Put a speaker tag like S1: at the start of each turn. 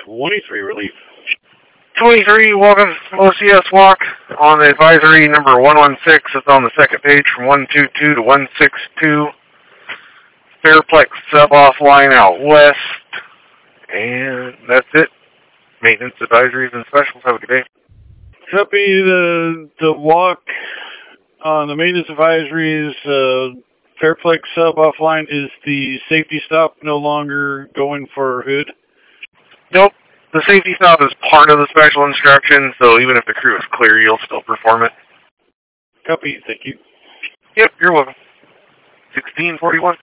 S1: 23 relief.
S2: 23, welcome OCS walk on the advisory number 116. It's on the second page from 122 to 162. Fairplex sub offline out west. And that's it. Maintenance advisories and specials. Have a good day.
S1: Copy the walk on the maintenance advisories. Fairplex sub offline. Is the safety stop no longer going for Hood?
S2: Nope. The safety stop is part of the special instructions, so even if the crew is clear, you'll still perform it.
S1: Copy. Thank you.
S2: Yep, you're welcome. 1641.